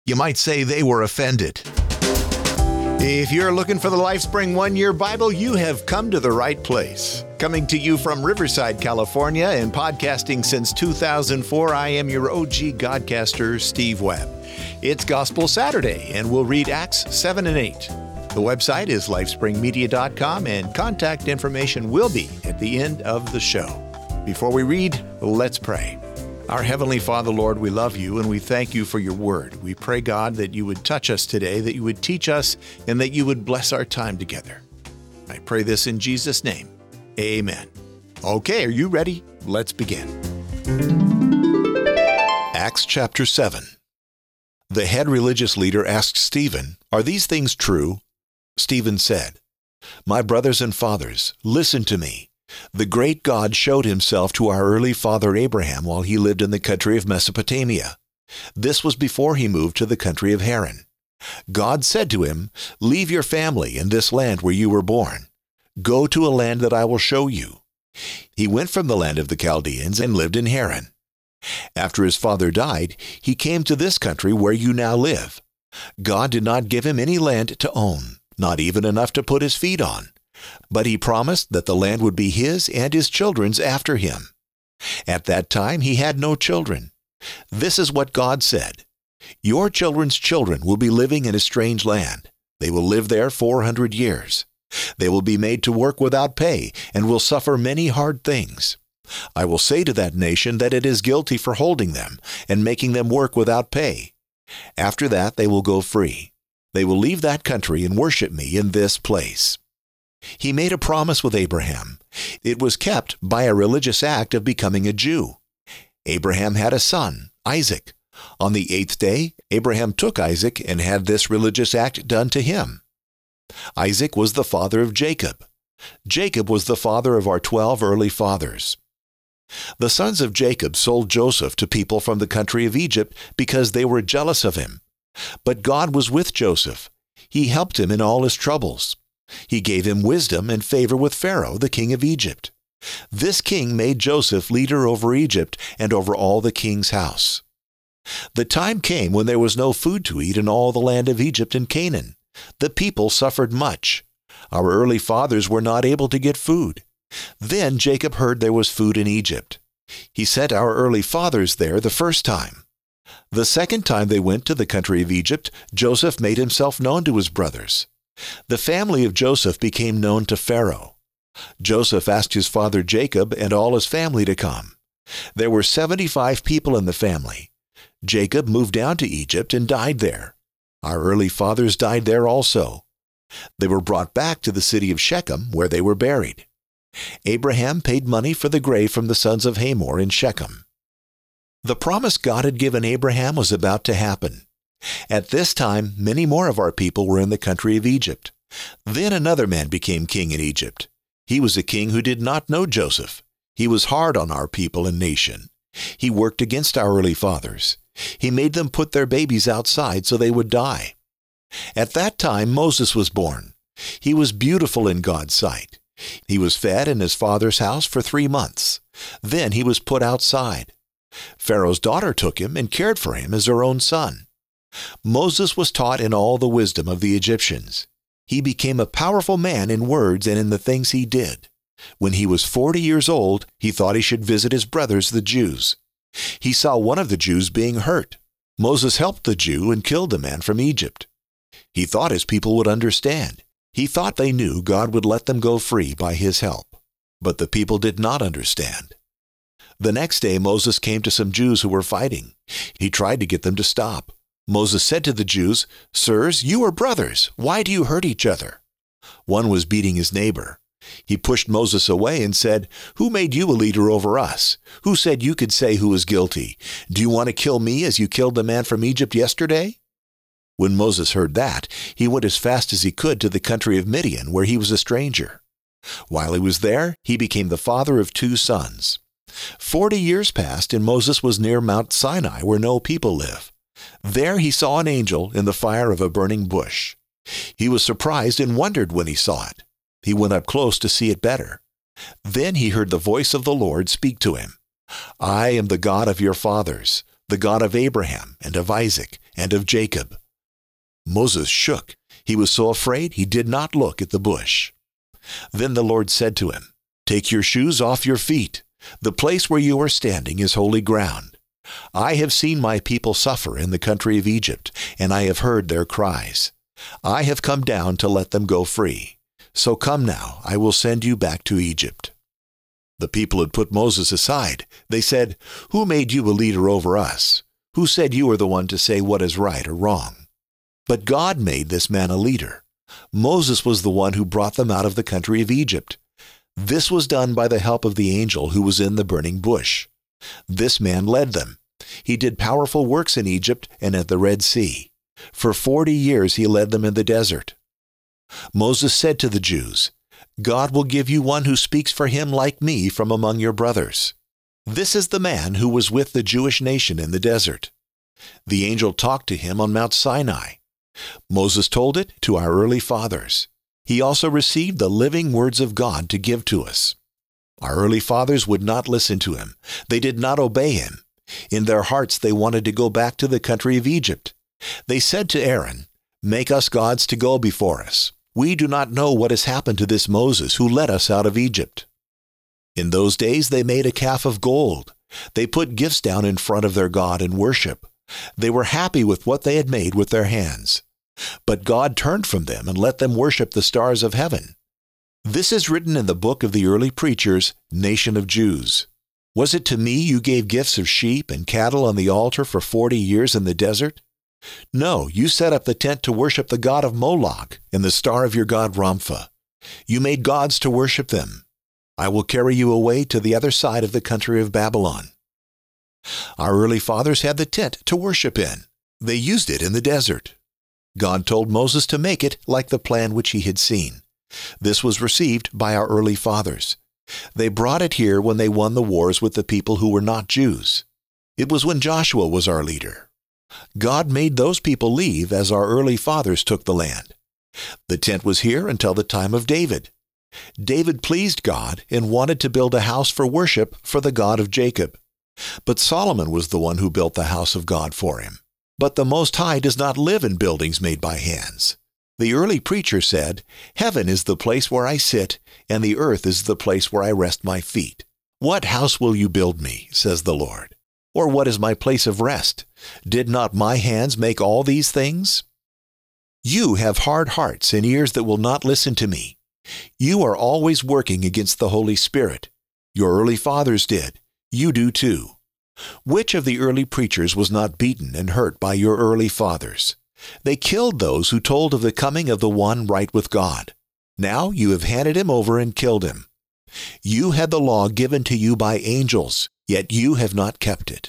You might say they were offended. If you're looking for the LifeSpring One-Year Bible, you have come to the right place. Coming to you from Riverside, California, and podcasting since 2004, I am your OG Godcaster, Steve Webb. It's Gospel Saturday, and we'll read Acts 7 and 8. The website is lifespringmedia.com, and contact information will be at the end of the show. Before we read, let's pray. Our Heavenly Father, Lord, we love you and we thank you for your word. We pray, God, that you would touch us today, that you would teach us, and that you would bless our time together. I pray this in Jesus' name. Amen. Okay, are you ready? Let's begin. Acts chapter 7. The head religious leader asked Stephen, "Are these things true?" Stephen said, "My brothers and fathers, listen to me. The great God showed himself to our early father Abraham while he lived in the country of Mesopotamia. This was before he moved to the country of Haran. God said to him, 'Leave your family and this land where you were born. Go to a land that I will show you.' He went from the land of the Chaldeans and lived in Haran. After his father died, he came to this country where you now live. God did not give him any land to own, not even enough to put his feet on. But he promised that the land would be his and his children's after him. At that time he had no children. This is what God said, 'Your children's children will be living in a strange land. They will live there 400 years. They will be made to work without pay and will suffer many hard things. I will say to that nation that it is guilty for holding them and making them work without pay. After that they will go free. They will leave that country and worship me in this place.'" He made a promise with Abraham. It was kept by a religious act of becoming a Jew. Abraham had a son, Isaac. On the 8th day, Abraham took Isaac and had this religious act done to him. Isaac was the father of Jacob. Jacob was the father of our 12 early fathers. The sons of Jacob sold Joseph to people from the country of Egypt because they were jealous of him. But God was with Joseph. He helped him in all his troubles. He gave him wisdom and favor with Pharaoh, the king of Egypt. This king made Joseph leader over Egypt and over all the king's house. The time came when there was no food to eat in all the land of Egypt and Canaan. The people suffered much. Our early fathers were not able to get food. Then Jacob heard there was food in Egypt. He sent our early fathers there the first time. The second time they went to the country of Egypt, Joseph made himself known to his brothers. The family of Joseph became known to Pharaoh. Joseph asked his father Jacob and all his family to come. There were 75 people in the family. Jacob moved down to Egypt and died there. Our early fathers died there also. They were brought back to the city of Shechem, where they were buried. Abraham paid money for the grave from the sons of Hamor in Shechem. The promise God had given Abraham was about to happen. At this time, many more of our people were in the country of Egypt. Then another man became king in Egypt. He was a king who did not know Joseph. He was hard on our people and nation. He worked against our early fathers. He made them put their babies outside so they would die. At that time, Moses was born. He was beautiful in God's sight. He was fed in his father's house for 3 months. Then he was put outside. Pharaoh's daughter took him and cared for him as her own son. Moses was taught in all the wisdom of the Egyptians. He became a powerful man in words and in the things he did. When he was 40 years old, he thought he should visit his brothers, the Jews. He saw one of the Jews being hurt. Moses helped the Jew and killed the man from Egypt. He thought his people would understand. He thought they knew God would let them go free by his help. But the people did not understand. The next day Moses came to some Jews who were fighting. He tried to get them to stop. Moses said to the Jews, "Sirs, you are brothers. Why do you hurt each other?" One was beating his neighbor. He pushed Moses away and said, "Who made you a leader over us? Who said you could say who was guilty? Do you want to kill me as you killed the man from Egypt yesterday?" When Moses heard that, he went as fast as he could to the country of Midian, where he was a stranger. While he was there, he became the father of 2 sons. 40 years passed, and Moses was near Mount Sinai, where no people live. There he saw an angel in the fire of a burning bush. He was surprised and wondered when he saw it. He went up close to see it better. Then he heard the voice of the Lord speak to him. "I am the God of your fathers, the God of Abraham and of Isaac and of Jacob." Moses shook. He was so afraid he did not look at the bush. Then the Lord said to him, "Take your shoes off your feet. The place where you are standing is holy ground. I have seen my people suffer in the country of Egypt, and I have heard their cries. I have come down to let them go free. So come now, I will send you back to Egypt." The people had put Moses aside. They said, "Who made you a leader over us? Who said you are the one to say what is right or wrong?" But God made this man a leader. Moses was the one who brought them out of the country of Egypt. This was done by the help of the angel who was in the burning bush. This man led them. He did powerful works in Egypt and at the Red Sea. For 40 years he led them in the desert. Moses said to the Jews, "God will give you one who speaks for him like me from among your brothers." This is the man who was with the Jewish nation in the desert. The angel talked to him on Mount Sinai. Moses told it to our early fathers. He also received the living words of God to give to us. Our early fathers would not listen to him. They did not obey him. In their hearts they wanted to go back to the country of Egypt. They said to Aaron, "Make us gods to go before us. We do not know what has happened to this Moses who led us out of Egypt." In those days they made a calf of gold. They put gifts down in front of their God in worship. They were happy with what they had made with their hands. But God turned from them and let them worship the stars of heaven. This is written in the book of the early preachers, Nation of Jews. Was it to me you gave gifts of sheep and cattle on the altar for 40 years in the desert? No, you set up the tent to worship the god of Moloch and the star of your god Rampha. You made gods to worship them. I will carry you away to the other side of the country of Babylon. Our early fathers had the tent to worship in. They used it in the desert. God told Moses to make it like the plan which he had seen. This was received by our early fathers. They brought it here when they won the wars with the people who were not Jews. It was when Joshua was our leader. God made those people leave as our early fathers took the land. The tent was here until the time of David. David pleased God and wanted to build a house for worship for the God of Jacob. But Solomon was the one who built the house of God for him. But the Most High does not live in buildings made by hands. The early preacher said, "Heaven is the place where I sit, and the earth is the place where I rest my feet. What house will you build me, says the Lord? Or what is my place of rest? Did not my hands make all these things? You have hard hearts and ears that will not listen to me. You are always working against the Holy Spirit. Your early fathers did. You do too. Which of the early preachers was not beaten and hurt by your early fathers? They killed those who told of the coming of the one right with God. Now you have handed him over and killed him. You had the law given to you by angels, yet you have not kept it."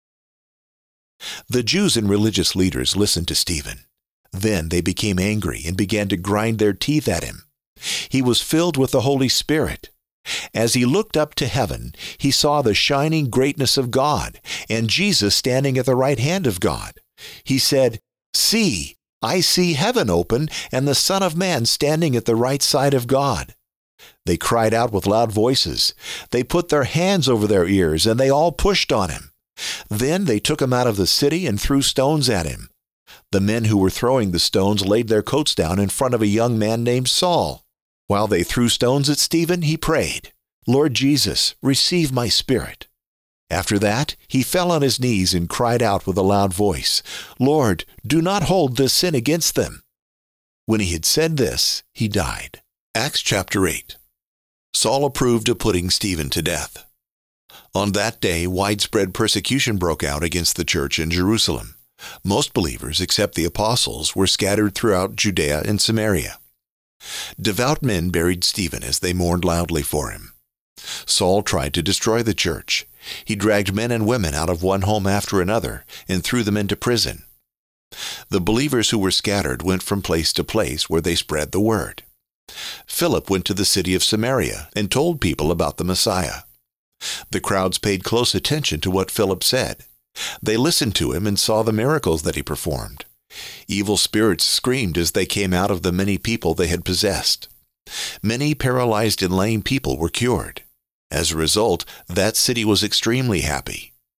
The Jews and religious leaders listened to Stephen. Then they became angry and began to grind their teeth at him. He was filled with the Holy Spirit. As he looked up to heaven, he saw the shining greatness of God and Jesus standing at the right hand of God. He said, "See, I see heaven open and the Son of Man standing at the right side of God." They cried out with loud voices. They put their hands over their ears, and they all pushed on him. Then they took him out of the city and threw stones at him. The men who were throwing the stones laid their coats down in front of a young man named Saul. While they threw stones at Stephen, he prayed, "Lord Jesus, receive my spirit." After that, he fell on his knees and cried out with a loud voice, "Lord, do not hold this sin against them." When he had said this, he died. Acts chapter 8. Saul approved of putting Stephen to death. On that day, widespread persecution broke out against the church in Jerusalem. Most believers, except the apostles, were scattered throughout Judea and Samaria. Devout men buried Stephen as they mourned loudly for him. Saul tried to destroy the church. He dragged men and women out of one home after another and threw them into prison. The believers who were scattered went from place to place where they spread the word. Philip went to the city of Samaria and told people about the Messiah. The crowds paid close attention to what Philip said. They listened to him and saw the miracles that he performed. Evil spirits screamed as they came out of the many people they had possessed. Many paralyzed and lame people were cured. As a result, that city was extremely happy.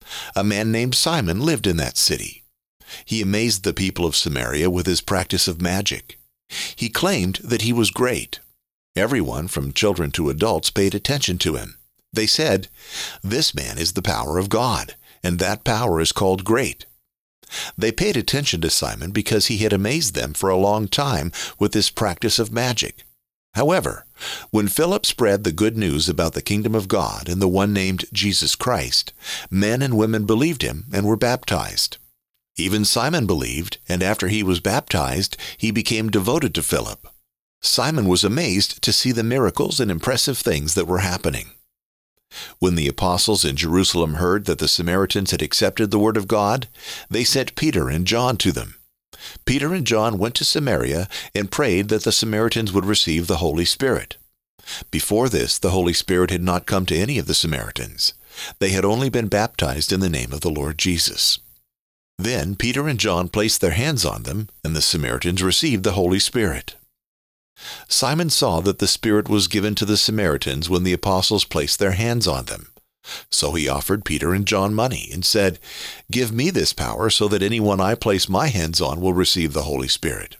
A man named Simon lived in that city. He amazed the people of Samaria with his practice of magic. He claimed that he was great. Everyone, from children to adults, paid attention to him. They said, "This man is the power of God, and that power is called great." They paid attention to Simon because he had amazed them for a long time with this practice of magic. However, when Philip spread the good news about the kingdom of God and the one named Jesus Christ, men and women believed him and were baptized. Even Simon believed, and after he was baptized, he became devoted to Philip. Simon was amazed to see the miracles and impressive things that were happening. When the apostles in Jerusalem heard that the Samaritans had accepted the word of God, they sent Peter and John to them. Peter and John went to Samaria and prayed that the Samaritans would receive the Holy Spirit. Before this, the Holy Spirit had not come to any of the Samaritans. They had only been baptized in the name of the Lord Jesus. Then Peter and John placed their hands on them, and the Samaritans received the Holy Spirit. Simon saw that the Spirit was given to the Samaritans when the apostles placed their hands on them. So he offered Peter and John money and said, "Give me this power so that anyone I place my hands on will receive the Holy Spirit."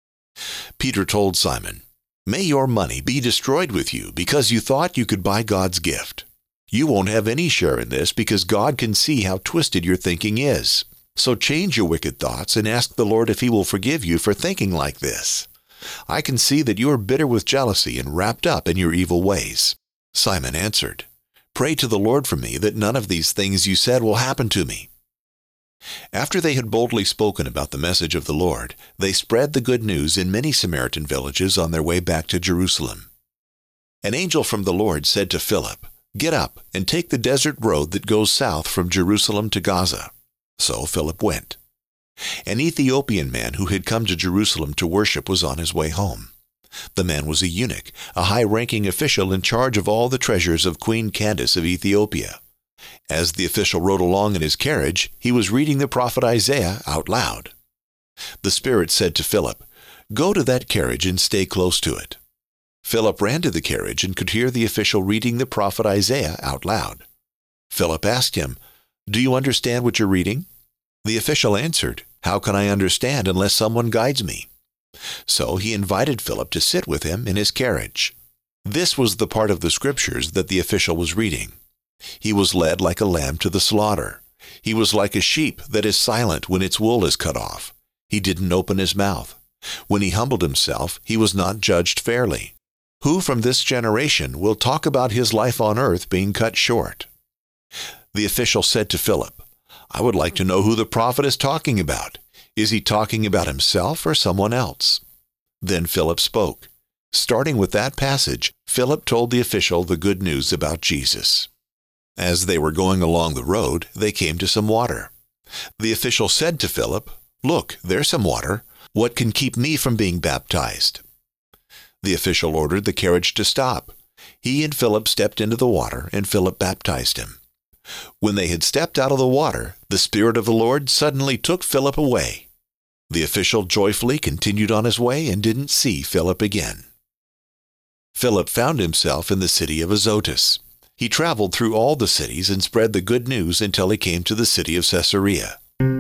Peter told Simon, "May your money be destroyed with you because you thought you could buy God's gift. You won't have any share in this because God can see how twisted your thinking is. So change your wicked thoughts and ask the Lord if he will forgive you for thinking like this. I can see that you are bitter with jealousy and wrapped up in your evil ways." Simon answered, "Pray to the Lord for me that none of these things you said will happen to me." After they had boldly spoken about the message of the Lord, they spread the good news in many Samaritan villages on their way back to Jerusalem. An angel from the Lord said to Philip, "Get up and take the desert road that goes south from Jerusalem to Gaza." So Philip went. An Ethiopian man who had come to Jerusalem to worship was on his way home. The man was a eunuch, a high-ranking official in charge of all the treasures of Queen Candace of Ethiopia. As the official rode along in his carriage, he was reading the prophet Isaiah out loud. The Spirit said to Philip, "Go to that carriage and stay close to it." Philip ran to the carriage and could hear the official reading the prophet Isaiah out loud. Philip asked him, "Do you understand what you're reading?" The official answered, "How can I understand unless someone guides me?" So he invited Philip to sit with him in his carriage. This was the part of the scriptures that the official was reading. He was led like a lamb to the slaughter. He was like a sheep that is silent when its wool is cut off. He didn't open his mouth. When he humbled himself, he was not judged fairly. Who from this generation will talk about his life on earth being cut short? The official said to Philip, "I would like to know who the prophet is talking about. Is he talking about himself or someone else?" Then Philip spoke. Starting with that passage, Philip told the official the good news about Jesus. As they were going along the road, they came to some water. The official said to Philip, "Look, there's some water. What can keep me from being baptized?" The official ordered the carriage to stop. He and Philip stepped into the water, and Philip baptized him. When they had stepped out of the water, the Spirit of the Lord suddenly took Philip away. The official joyfully continued on his way and didn't see Philip again. Philip found himself in the city of Azotus. He traveled through all the cities and spread the good news until he came to the city of Caesarea.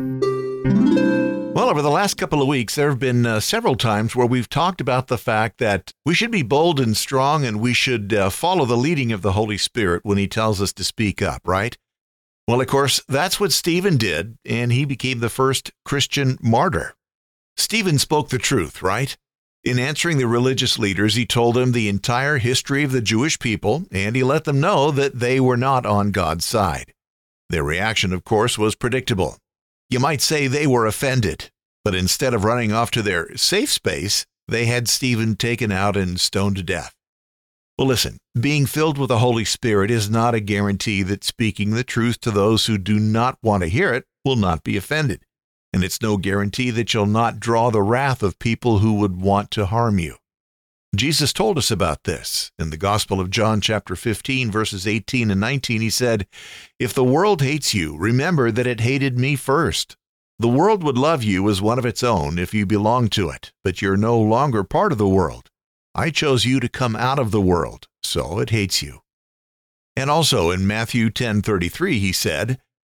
Well, over the last couple of weeks, there have been several times where we've talked about the fact that we should be bold and strong and we should follow the leading of the Holy Spirit when he tells us to speak up, right? Well, of course, that's what Stephen did, and he became the first Christian martyr. Stephen spoke the truth, right? In answering the religious leaders, he told them the entire history of the Jewish people, and he let them know that they were not on God's side. Their reaction, of course, was predictable. You might say they were offended, but instead of running off to their safe space, they had Stephen taken out and stoned to death. Well, listen, being filled with the Holy Spirit is not a guarantee that speaking the truth to those who do not want to hear it will not be offended. And it's no guarantee that you'll not draw the wrath of people who would want to harm you. Jesus told us about this. In the Gospel of John chapter 15, verses 18 and 19, he said, "If the world hates you, remember that it hated me first. The world would love you as one of its own if you belonged to it, but you're no longer part of the world. I chose you to come out of the world, so it hates you." And also in Matthew 10:33, he said,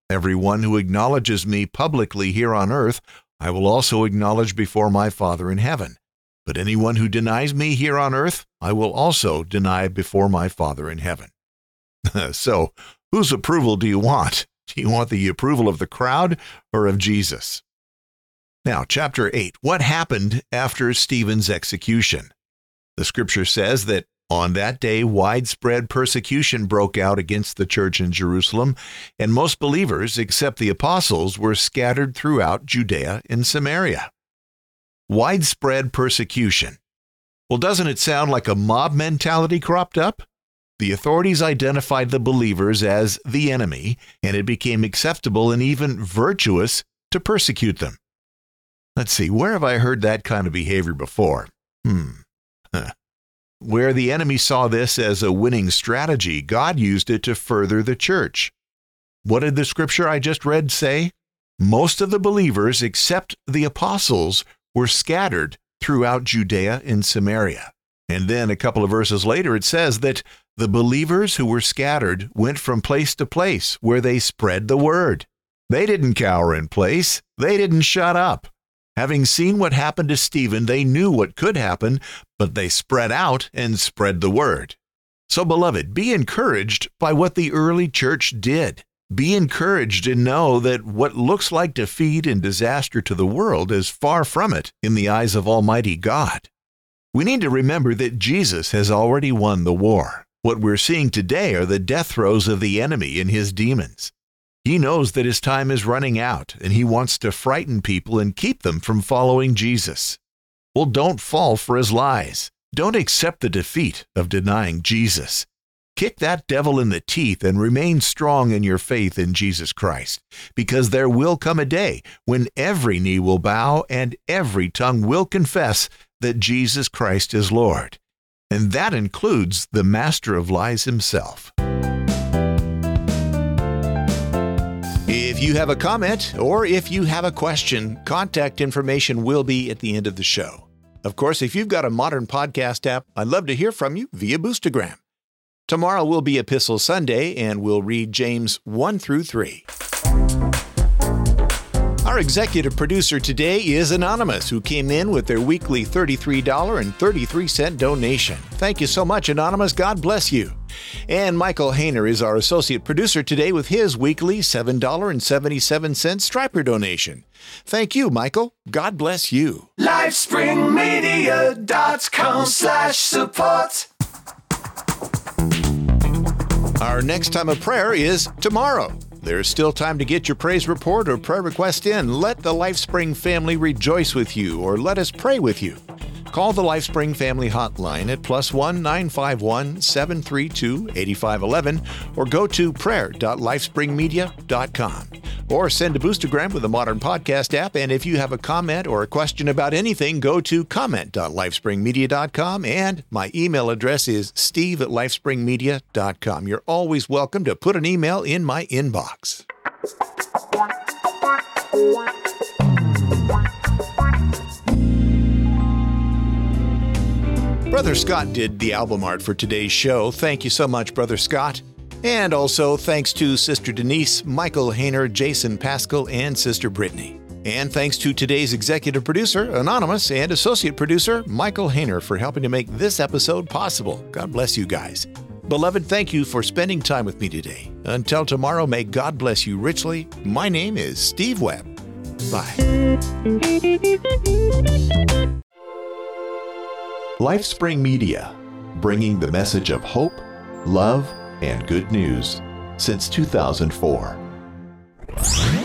Everyone who acknowledges me publicly here on earth, I will also acknowledge before my Father in heaven. But anyone who denies me here on earth, I will also deny before my Father in heaven." So, whose approval do you want? Do you want the approval of the crowd or of Jesus? Now, chapter 8. What happened after Stephen's execution? The scripture says that on that day, widespread persecution broke out against the church in Jerusalem, and most believers, except the apostles, were scattered throughout Judea and Samaria. Widespread persecution. Well, doesn't it sound like a mob mentality cropped up? The authorities identified the believers as the enemy, and it became acceptable and even virtuous to persecute them. Let's see, where have I heard that kind of behavior before? Where the enemy saw this as a winning strategy, God used it to further the church. What did the scripture I just read say? Most of the believers, except the apostles, were scattered throughout Judea and Samaria. And then a couple of verses later, it says that the believers who were scattered went from place to place where they spread the word. They didn't cower in place. They didn't shut up. Having seen what happened to Stephen, they knew what could happen, but they spread out and spread the word. So, beloved, be encouraged by what the early church did. Be encouraged and know that what looks like defeat and disaster to the world is far from it in the eyes of Almighty God. We need to remember that Jesus has already won the war. What we're seeing today are the death throes of the enemy and his demons. He knows that his time is running out, and he wants to frighten people and keep them from following Jesus. Well, don't fall for his lies. Don't accept the defeat of denying Jesus. Kick that devil in the teeth and remain strong in your faith in Jesus Christ, because there will come a day when every knee will bow and every tongue will confess that Jesus Christ is Lord. And that includes the master of lies himself. If you have a comment or if you have a question, contact information will be at the end of the show. Of course, if you've got a modern podcast app, I'd love to hear from you via Boostagram. Tomorrow will be Epistle Sunday, and we'll read James 1 through 3. Our executive producer today is Anonymous, who came in with their weekly $33.33 donation. Thank you so much, Anonymous. God bless you. And Michael Hayner is our associate producer today with his weekly $7.77 Striper donation. Thank you, Michael. God bless you. LifespringMedia.com/support. Our next time of prayer is tomorrow. There's still time to get your praise report or prayer request in. Let the LifeSpring family rejoice with you, or let us pray with you. Call the LifeSpring family hotline at +1 951 732 8511 or go to prayer.lifespringmedia.com. Or send a Boostagram with the Modern Podcast app, and if you have a comment or a question about anything, go to comment.lifespringmedia.com, and my email address is steve@lifespringmedia.com. You're always welcome to put an email in my inbox. Brother Scott did the album art for today's show. Thank you so much, Brother Scott. And also thanks to Sister Denise, Michael Hayner, Jason Pascal, and Sister Brittany. And thanks to today's executive producer, Anonymous, and associate producer, Michael Hayner, for helping to make this episode possible. God bless you guys. Beloved, thank you for spending time with me today. Until tomorrow, may God bless you richly. My name is Steve Webb. Bye. LifeSpring Media, bringing the message of hope, love, and good news since 2004.